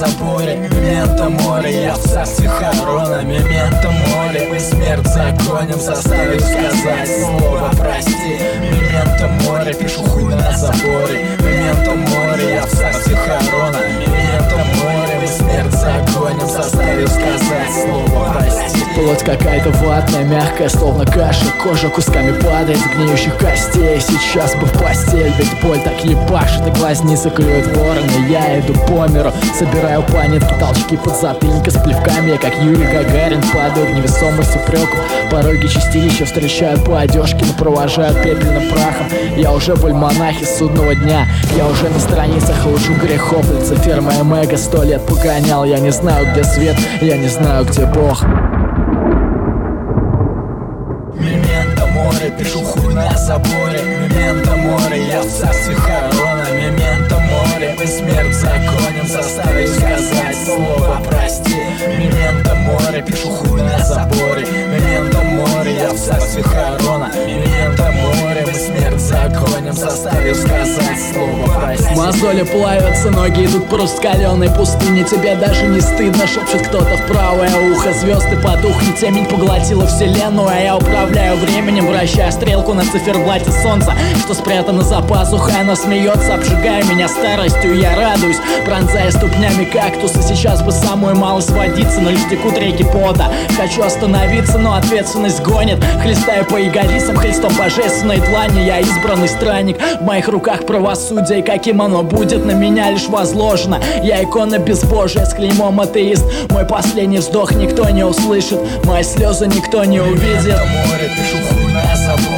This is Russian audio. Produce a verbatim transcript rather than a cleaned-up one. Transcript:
заборе. Мементо море, я в царстве Харона. Мементо море, мы смерть законим, заставим сказать слово прости. Мементо море, пишу хуй на заборе. Мементо море, я в царстве Харона. Мементо море, мы смерть законим, заставим сказать слово прости. Плоть какая-то ватная, мягкая, словно каша. Кожа кусками падает с гниющих костей. Сейчас бы в постель, ведь боль так ебашит, и глазницы клюют вороны. Я иду по миру, собираю по нитке толчки подзатыльника. С плевками я, как Юрий Гагарин, падаю в невесомость упреков. Пороги чистилища встречают по одежке, но провожают пепельным прахом. Я уже в альманахе судного дня, я уже на страницах лучу грехов. Люцифер моим эго сто лет погонял. Я не знаю, где свет, я не знаю, где Бог. Мементо море, пишу хуй на заборе. Мементо море, я в царстве Харона. Мементо море, мы смерть законим, заставим сказать слово прости. Мементо море, пишу хуй на заборе. Мементо море, я в царстве Харона. Мементо море, мы смерть законим, заставим сказать слово прости. Мозоли плавятся, ноги идут по раскаленной пустыне. Тебе даже не стыдно, шепчет кто-то в правое ухо. Звезды потухли, темень поглотила вселенную, а я управляю временем, вращая стрелку на циферблате солнца, что спрятано за пазухой. Оно смеется, обжигая меня старостью. Я радуюсь, пронзая ступнями кактусы. Сейчас бы самую малость водиться, но лишь текут реки пота. Хочу остановиться, но ответственность гонит. Хлестаю по ягодицам хлестом божественной длани. Я избранный странник, в моих руках правосудие, и каким оно будет, на меня лишь возложено. Я икона безбожия с клеймом атеист. Мой последний вздох никто не услышит, мои слезы никто не увидит. Море, пишу хуй на заборе.